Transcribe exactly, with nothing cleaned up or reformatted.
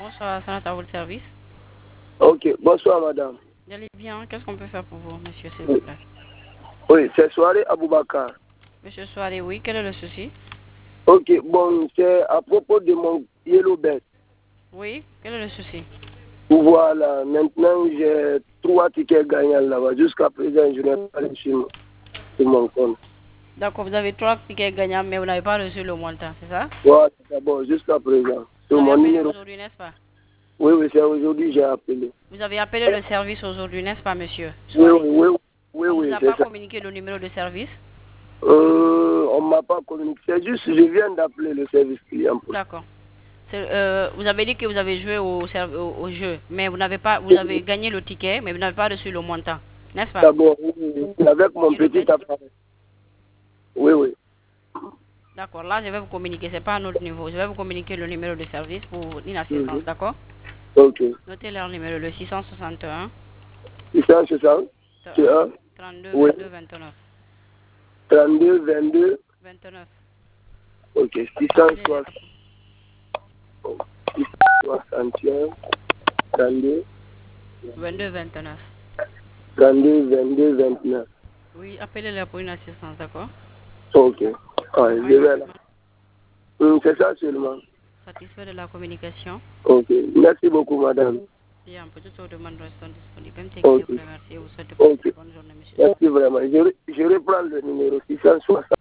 Bonsoir, ça à votre service. Ok, bonsoir madame. Vous allez bien? Qu'est-ce qu'on peut faire pour vous, monsieur, s'il Oui, vous plaît? oui c'est Soirée Aboubakar. Monsieur Soiré, oui, quel est le souci? Ok, bon, c'est à propos de mon Yellow Bet. Oui, quel est le souci? Voilà, maintenant j'ai trois tickets gagnants là-bas. Jusqu'à présent, je n'ai pas reçu sur mon compte. D'accord, vous avez trois tickets gagnants, mais vous n'avez pas reçu le montant, c'est ça? Voilà, d'abord, jusqu'à présent. Vous Sur avez mon appelé numéro. aujourd'hui, n'est-ce pas? Oui, oui, c'est aujourd'hui que j'ai appelé. Vous avez appelé le service aujourd'hui, n'est-ce pas, monsieur Oui, Soiré? oui, oui, oui, On ne vous oui, a c'est pas ça. communiqué le numéro de service? Euh, on ne m'a pas communiqué. C'est juste, je viens d'appeler le service client. D'accord. Euh, vous avez dit que vous avez joué au, au, au jeu, mais vous n'avez pas, vous avez gagné le ticket, mais vous n'avez pas reçu le montant, n'est-ce pas? D'abord, oui, oui, avec mon Yellow petit Bet. appareil. Oui, oui. D'accord, là je vais vous communiquer, c'est pas à notre niveau. Je vais vous communiquer le numéro de service pour une assistance, Mhm. d'accord? Ok. Notez leur numéro, le six cent soixante et un, six cent soixante, c'est un, trente-deux, oui, vingt-deux, vingt-neuf. trente-deux, vingt-deux, vingt-neuf. ok, Appelez-les. six cent soixante, soixante et un, trente-deux, vingt-deux, vingt-neuf. trente-deux, vingt-deux, vingt-neuf. Oui, appelez-les pour une assistance, d'accord? Ok. Ouais, je vais là. Merci. Hum, c'est ça seulement. Satisfait de la communication. Ok. Merci beaucoup, madame. Si un petit tour de demande reste disponible. Même Ok. vous remercie et vous souhaite de passer Ok. une bonne journée, monsieur. Merci vraiment. Je, je reprends le numéro six cent soixante.